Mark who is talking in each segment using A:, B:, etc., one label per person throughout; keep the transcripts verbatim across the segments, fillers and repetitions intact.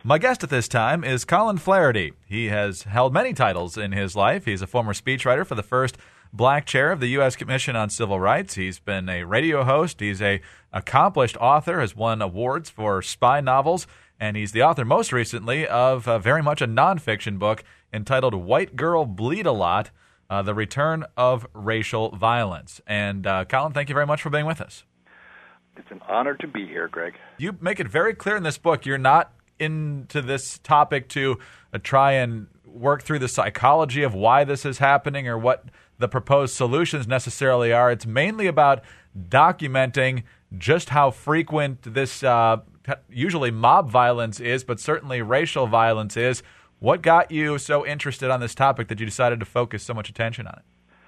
A: My guest at this time is Colin Flaherty. He has held many titles in his life. He's a former speechwriter for the first Black chair of the U S Commission on Civil Rights. He's been a radio host. He's a accomplished author, has won awards for spy novels, and he's the author most recently of uh, very much a nonfiction book entitled White Girl Bleed a Lot, uh, The Return of Racial Violence. And uh, Colin, thank you very much for being with us.
B: It's an honor to be here, Greg.
A: You make it very clear in this book you're not into this topic to uh, try and work through the psychology of why this is happening or what the proposed solutions necessarily are. It's mainly about documenting just how frequent this uh, usually mob violence is, but certainly racial violence is. What got you so interested on this topic that you decided to focus so much attention on it?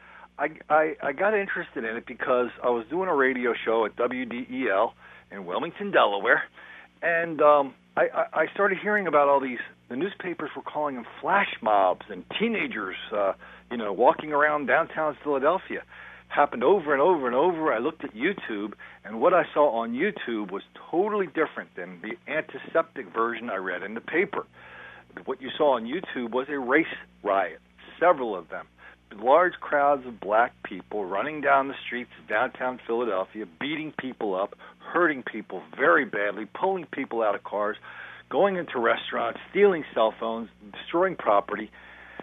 B: I, I, I got interested in it because I was doing a radio show at W D E L in Wilmington, Delaware, and um, I, I started hearing about all these, the newspapers were calling them flash mobs and teenagers, uh, you know, walking around downtown Philadelphia. Happened over and over and over. I looked at YouTube, and what I saw on YouTube was totally different than the antiseptic version I read in the paper. What you saw on YouTube was a race riot, several of them. Large crowds of black people running down the streets of downtown Philadelphia, beating people up, hurting people very badly, pulling people out of cars, going into restaurants, stealing cell phones, destroying property.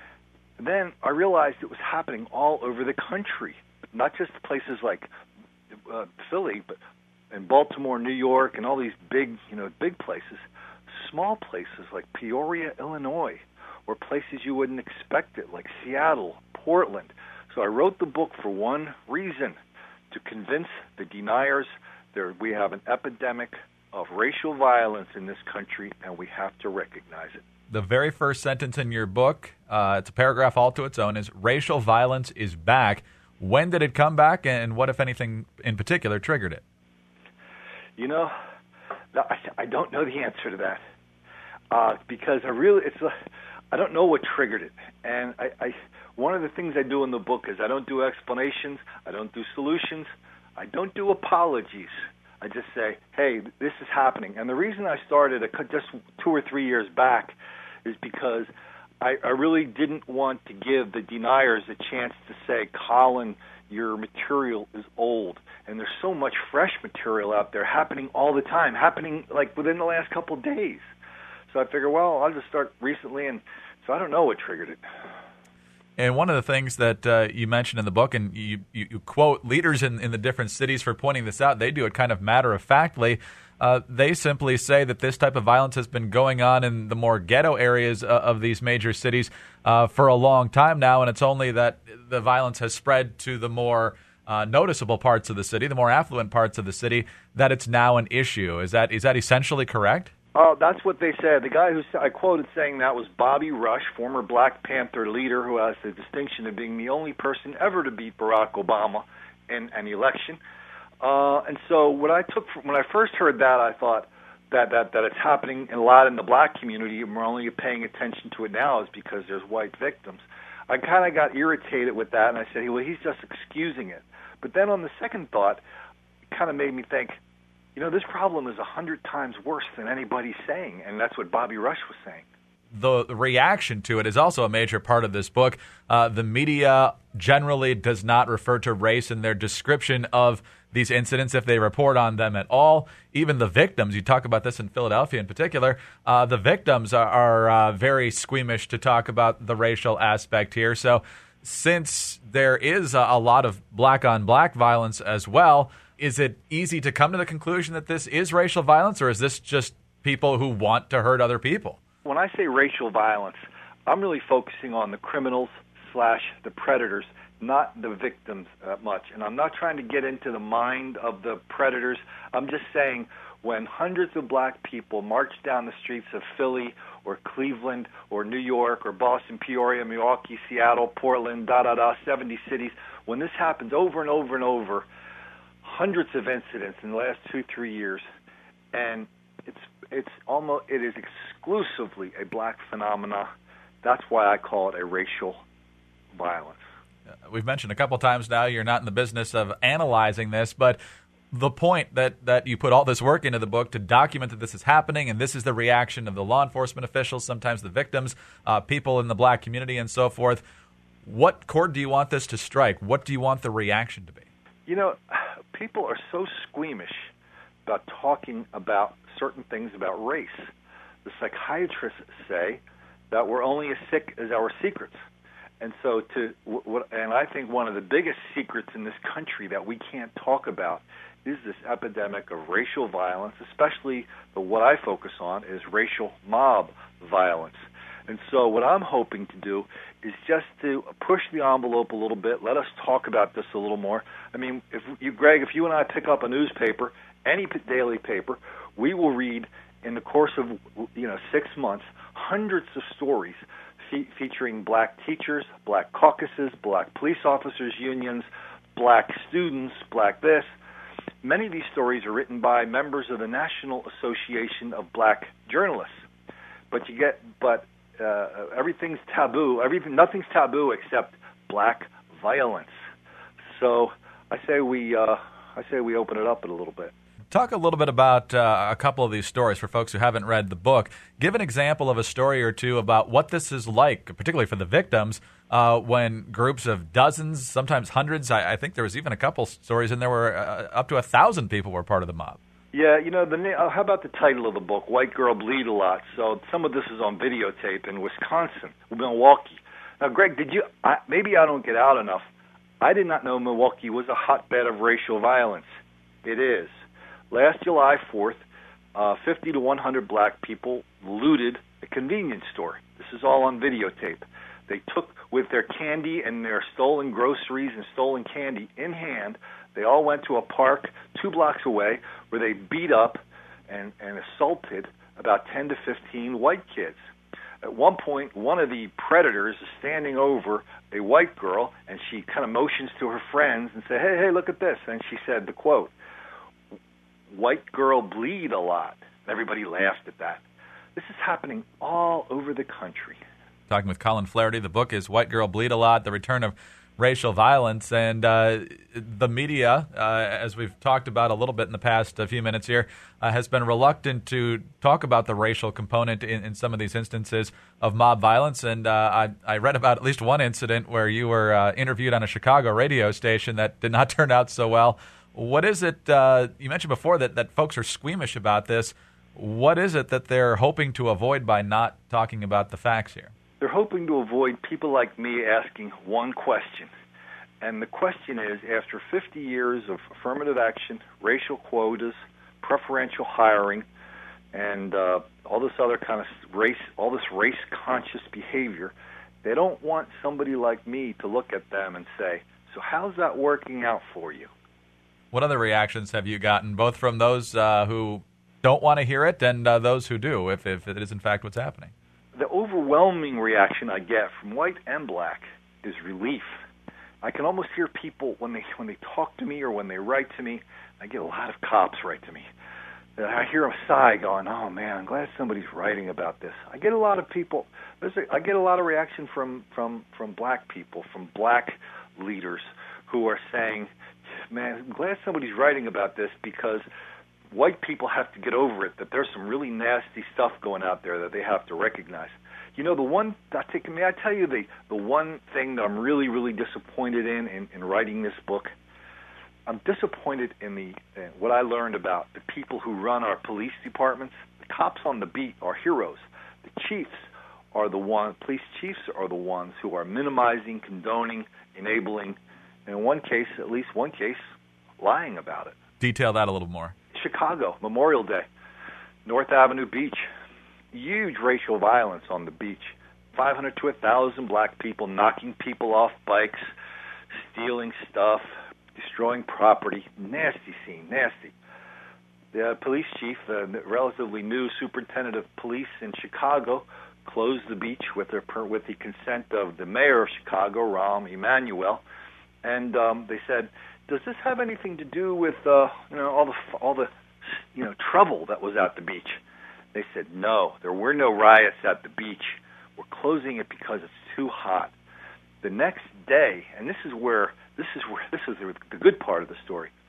B: Then I realized it was happening all over the country, not just places like uh, Philly, but in Baltimore, New York, and all these big, you know, big places. Small places like Peoria, Illinois, or places you wouldn't expect it, like Seattle, Portland. So I wrote the book for one reason, to convince the deniers there we have an epidemic of racial violence in this country, and we have to recognize it.
A: The very first sentence in your book, uh, it's a paragraph all to its own, is racial violence is back. When did it come back, and what, if anything, in particular, triggered it?
B: You know, I, I don't know the answer to that uh, because I really, it's a, I don't know what triggered it. And I, I, one of the things I do in the book is I don't do explanations, I don't do solutions, I don't do apologies. I just say, hey, this is happening. And the reason I started a, just two or three years back is because I, I really didn't want to give the deniers a chance to say, Colin, your material is old. And there's so much fresh material out there happening all the time, happening like within the last couple of days. So I figure, well, I'll just start recently. And so I don't know what triggered it.
A: And one of the things that uh, you mentioned in the book, and you, you, you quote leaders in, in the different cities for pointing this out, they do it kind of matter-of-factly. Uh, they simply say that this type of violence has been going on in the more ghetto areas uh, of these major cities uh, for a long time now, and it's only that the violence has spread to the more uh, noticeable parts of the city, the more affluent parts of the city, that it's now an issue. Is that is that essentially correct?
B: Oh, that's what they said. The guy who I quoted saying that was Bobby Rush, former Black Panther leader who has the distinction of being the only person ever to beat Barack Obama in an election. Uh, and so what I took from, when I first heard that, I thought that, that, that it's happening a lot in the black community, and we're only paying attention to it now is because there's white victims. I kind of got irritated with that, and I said, hey, well, he's just excusing it. But then on the second thought, it kind of made me think, you know, this problem is a hundred times worse than anybody's saying, and that's what Bobby Rush was saying.
A: The reaction to it is also a major part of this book. Uh, the media generally does not refer to race in their description of these incidents, if they report on them at all. Even the victims, you talk about this in Philadelphia in particular, uh, the victims are, are uh, very squeamish to talk about the racial aspect here. So since there is a, a lot of black-on-black violence as well, is it easy to come to the conclusion that this is racial violence, or is this just people who want to hurt other people?
B: When I say racial violence, I'm really focusing on the criminals slash the predators, not the victims uh, much. And I'm not trying to get into the mind of the predators. I'm just saying when hundreds of black people march down the streets of Philly or Cleveland or New York or Boston, Peoria, Milwaukee, Seattle, Portland, da-da-da, seventy cities, when this happens over and over and over, hundreds of incidents in the last two, three years, and it's it's almost it is exclusively a black phenomena. That's why I call it a racial violence.
A: Uh, we've mentioned a couple times now you're not in the business of analyzing this, but the point that, that you put all this work into the book to document that this is happening, and this is the reaction of the law enforcement officials, sometimes the victims, uh, people in the black community, and so forth. What chord do you want this to strike? What do you want the reaction to be?
B: You know, people are so squeamish about talking about certain things about race. The psychiatrists say that we're only as sick as our secrets. And so, to what, and I think one of the biggest secrets in this country that we can't talk about is this epidemic of racial violence, especially the, what I focus on is racial mob violence. And so what I'm hoping to do is just to push the envelope a little bit, let us talk about this a little more. I mean, if you, Greg, if you and I pick up a newspaper, any daily paper, we will read in the course of, you know, six months, hundreds of stories fe- featuring black teachers, black caucuses, black police officers unions, black students, black this. Many of these stories are written by members of the National Association of Black Journalists. But you get, but uh, everything's taboo. Everything, nothing's taboo except black violence. So I say we, uh, I say we open it up a little bit.
A: Talk a little bit about uh, a couple of these stories for folks who haven't read the book. Give an example of a story or two about what this is like, particularly for the victims, uh, when groups of dozens, sometimes hundreds, I, I think there was even a couple stories in there where uh, up to a thousand people were part of the mob.
B: Yeah, you know, the uh, how about the title of the book, White Girl Bleed a Lot? So some of this is on videotape in Wisconsin, Milwaukee. Now, Greg, did you, I, maybe I don't get out enough. I did not know Milwaukee was a hotbed of racial violence. It is. Last July fourth, uh, fifty to one hundred black people looted a convenience store. This is all on videotape. They took, with their candy and their stolen groceries and stolen candy in hand, they all went to a park two blocks away where they beat up and, and assaulted about ten to fifteen white kids. At one point, one of the predators is standing over a white girl, and she kind of motions to her friends and said, hey, hey, look at this. And she said the quote, "White girl bleed a lot." Everybody laughed at that. This is happening all over the country.
A: Talking with Colin Flaherty. The book is White Girl Bleed a Lot, The Return of Racial Violence. And uh, the media, uh, as we've talked about a little bit in the past a few minutes here, uh, has been reluctant to talk about the racial component in, in some of these instances of mob violence. And uh, I, I read about at least one incident where you were uh, interviewed on a Chicago radio station that did not turn out so well. What is it, uh, you mentioned before that, that folks are squeamish about this. What is it that they're hoping to avoid by not talking about the facts here?
B: They're hoping to avoid people like me asking one question. And the question is, after fifty years of affirmative action, racial quotas, preferential hiring, and uh, all this other kind of race, all this race-conscious behavior, they don't want somebody like me to look at them and say, so how's that working out for you?
A: What other reactions have you gotten, both from those uh, who don't want to hear it and uh, those who do, if, if it is in fact what's happening?
B: The overwhelming reaction I get from white and black is relief. I can almost hear people when they when they talk to me or when they write to me. I get a lot of cops write to me. I hear a sigh going, "Oh man, I'm glad somebody's writing about this." I get a lot of people. There's a, I get a lot of reaction from from from black people, from black leaders who are saying, "Man, I'm glad somebody's writing about this because white people have to get over it, that there's some really nasty stuff going out there that they have to recognize." You know, the one, I think, may I tell you the, the one thing that I'm really, really disappointed in, in in writing this book? I'm disappointed in the uh, what I learned about the people who run our police departments. The cops on the beat are heroes. The chiefs are the one, police chiefs are the ones who are minimizing, condoning, enabling, and in one case, at least one case, lying about it.
A: Detail that a little more.
B: Chicago, Memorial Day, North Avenue Beach, huge racial violence on the beach. five hundred to one thousand black people knocking people off bikes, stealing stuff, destroying property. Nasty scene, nasty. The police chief, the relatively new superintendent of police in Chicago, closed the beach with, their, with the consent of the mayor of Chicago, Rahm Emanuel, and um, they said, does this have anything to do with uh, you know all the all the you know trouble that was at the beach? They said no. There were no riots at the beach. We're closing it because it's too hot. The next day, and this is where this is where this is the good part of the story.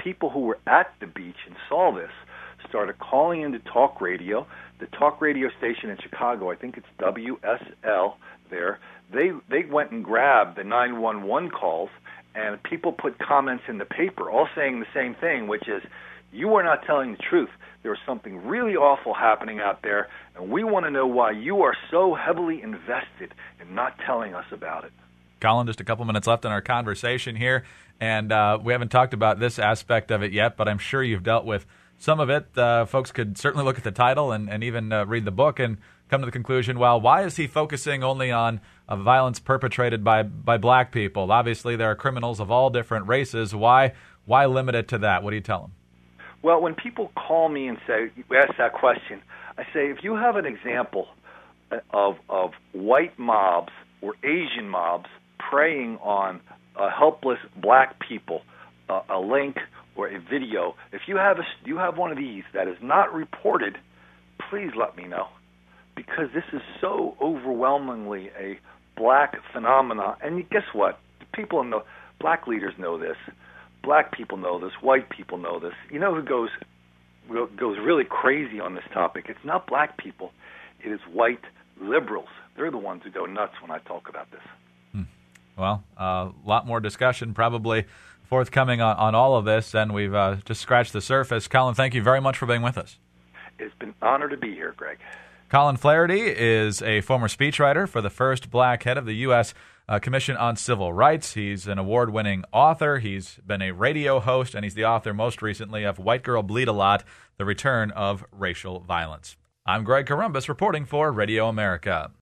B: people who were at the beach and saw this started calling into talk radio. The talk radio station in Chicago, I think it's W S L there, they they went and grabbed the nine one one calls, and people put comments in the paper all saying the same thing, which is, you are not telling the truth. There is something really awful happening out there, and we want to know why you are so heavily invested in not telling us about it.
A: Colin, just a couple minutes left in our conversation here, and uh, we haven't talked about this aspect of it yet, but I'm sure you've dealt with some of it. Uh, folks could certainly look at the title and, and even uh, read the book and come to the conclusion, well, why is he focusing only on uh, violence perpetrated by, by black people? Obviously, there are criminals of all different races. Why, why limit it to that? What do you tell them?
B: Well, when people call me and say, ask that question, I say, if you have an example of of white mobs or Asian mobs preying on uh, helpless black people, uh, a link or a video, if you have a, you have one of these that is not reported, please let me know, because this is so overwhelmingly a black phenomena. And guess what? The people in the black leaders know this. Black people know this. White people know this. You know who goes goes really crazy on this topic? It's not black people. It is white liberals. They're the ones who go nuts when I talk about this.
A: Hmm. Well, a uh, lot more discussion probably forthcoming on, on all of this, and we've uh, just scratched the surface. Colin, thank you very much for being with us.
B: It's been an honor to be here, Greg.
A: Colin Flaherty is a former speechwriter for the first black head of the U S Uh, Commission on Civil Rights. He's an award-winning author. He's been a radio host, and he's the author most recently of White Girl Bleed a Lot, The Return of Racial Violence. I'm Greg Corombos reporting for Radio America.